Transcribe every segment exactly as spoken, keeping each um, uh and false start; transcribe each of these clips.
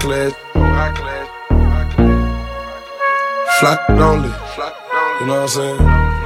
class, high class, fly only. You know what I'm saying?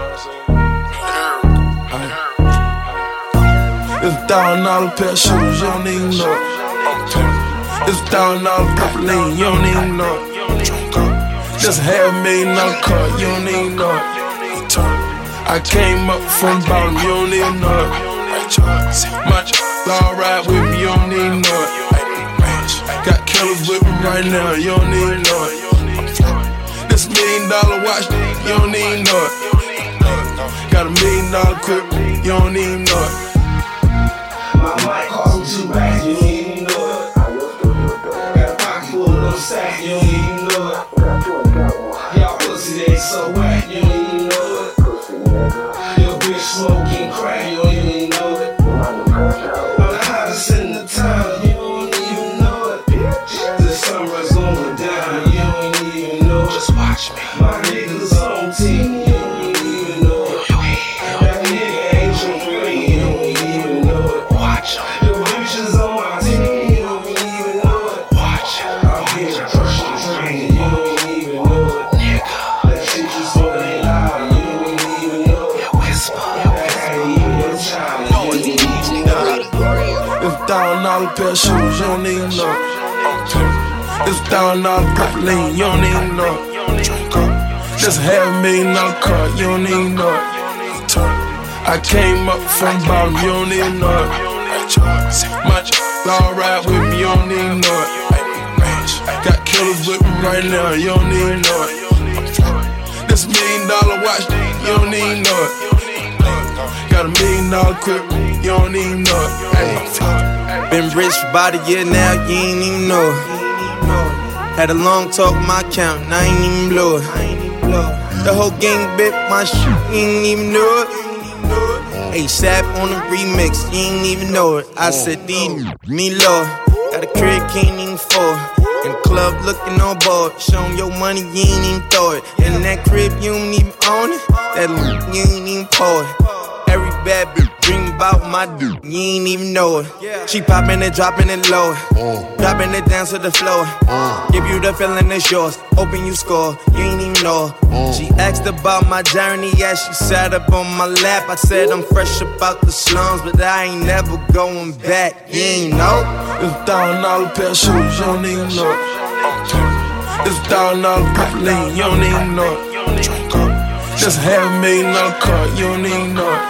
It's a thousand dollar pair of shoes, you don't even know it. It's a thousand dollar purple lean, you don't even know it. Just a half million dollar car, you don't even know it. I came up from bottom, you don't even know it. My all ride with me, you don't even know it. Got killers with me right now, you don't even know it. This million dollar watch, you don't even know it. Got a million dollar crib, you don't even know it. My mic cost me two racks, you don't even know it. Got a pocket full of them sacks, you don't even know it. Y'all pussy, they so whack, you don't even know it. Your bitch smoking crack, you don't even know it. I'm the hottest in the town, you don't even know it. The summer's going down, you don't even know it. Just watch me. My niggas on T, you don't even know it. That nigga ain't your friend, you don't even know it. Watch him. The bitches on my team, you don't even know it. Watch him. I'm here to crush the train, you don't even know it. Nigga. That shit you so ain't loud, you don't even know it. Whisper. That ain't even time, you don't even know it. It's a thousand dollar pair of shoes, you don't even know it. It's a thousand dollar purple lean, you don't even know it. Just a half million dollar car, you don't even know it. I came up from bottom, you don't even know it. My all ride with me, you don't even know it. Got killers with me right now, you don't even know it. This million dollar watch, you don't even know it. Got a million dollar crib, you don't even know it. Ay. Been rich for about a year now, you ain't even know it. Had a long talk with my account, and I ain't even blow it. The whole gang bit my shit, you ain't even know it. ASAP on the remix, you ain't even know it. I said, D, me Lord. Got a crib, can't even afford. In the club looking on board. Show 'em your money, you ain't even throw it. In that crib, you don't even own it. That you ain't even pour it. Every bad bitch dream about my dude, you ain't even know it. She poppin' and droppin' it low, dropping it down to the floor. Give you the feeling it's yours, hoping you score, you ain't even know her. She asked about my journey as she sat up on my lap. I said I'm fresh about the slums, but I ain't never going back, you ain't know. It's a thousand dollar pair of shoes, you don't even know it. It's a thousand dollar purple lean, you don't even know it. Just a half million dollar car, you don't even know it.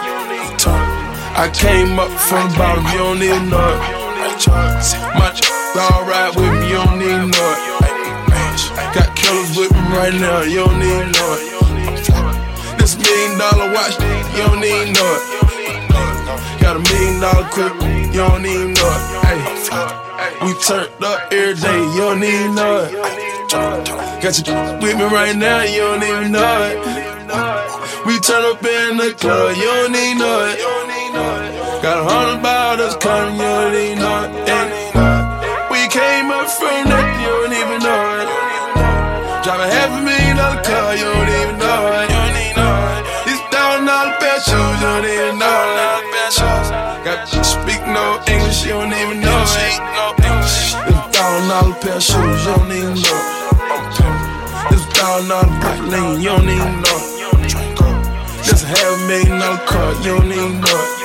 I came up from bottom, you don't even know it. My all ride with me, you don't even know it. Got killers with me right now, you don't even know it. This million dollar watch, you don't even know it. Got a million dollar crib, you don't even know it. Ay. We turned up every day, you don't even know it. Got you with me right now, you don't even know it. We turn up in the club, you don't even know it. Got a hundred bottles coming, you don't even know it. We came up from that, you don't even know it. Drive a half a million dollar car, you don't even know it. These thousand dollar pair of shoes, you don't even know it. Got you speak no English, you don't even know it. It's a thousand dollar pair of shoes, you don't even know it. It's a thousand dollar purple lean, you don't even know it. Just a half million dollar car, you don't even know it.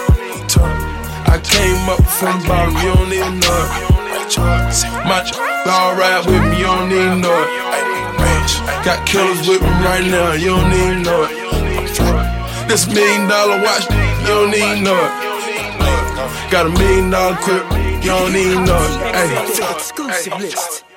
I came up from bottom, you don't even know it. My all ride with me, you don't even know it. Got killers with me right now, you don't even know it. This million dollar watch, you don't even know it. Got a million dollar crib, you don't even know it. Ay. Exclusive list.